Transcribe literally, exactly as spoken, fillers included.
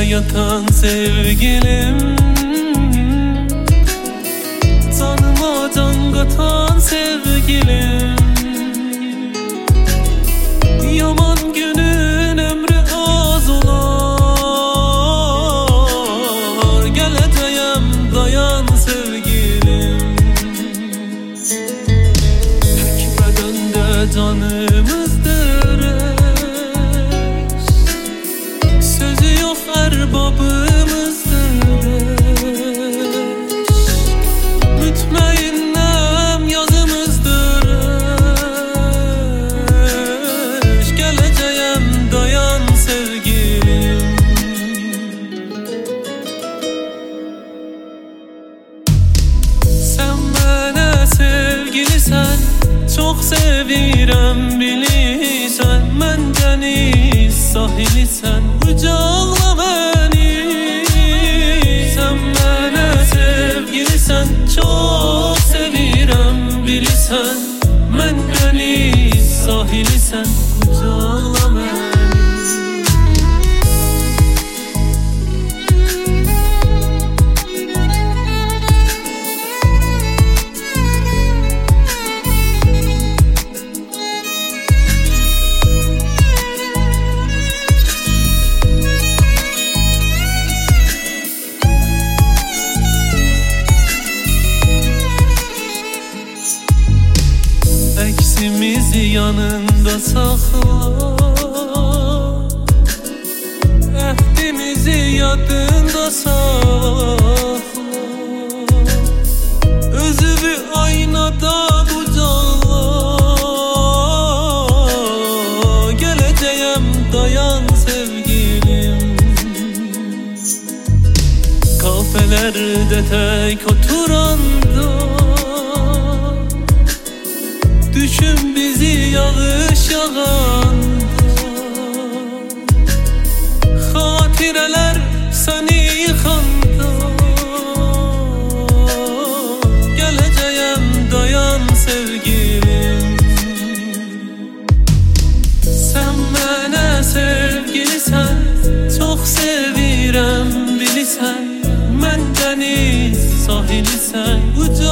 yatan sevgilim, canıma can katan sevgilim. Yaman günün ömrü az olar, geleceğim dayan sevgilim. Tek bedende canımızdır eş, sözü yok erbabımızdır eş. Mütmainim yazımızdır eş, geleceğim dayan sevgilim. Sen bana sevgilisen, çok sevirem bilirsen. Ben deniz sahilisen, kucakla beni. Sen bana sevgilisen, çok sevirem bilirsen. Ben deniz sahilisen, kucakla beni. Eksimizi yanında sakla, ehdimizi yadında sakla. Özü bir aynada kucakla, geleceğim dayan sevgilim. Kafelerde tek oturanda, düşün bizi yağış yağanda. Hatireler seni yıkanda, geleceğim dayan sevgilim. Sen bana sevgilisen, çok sevirem bilirsen. Ben deniz sahilisen,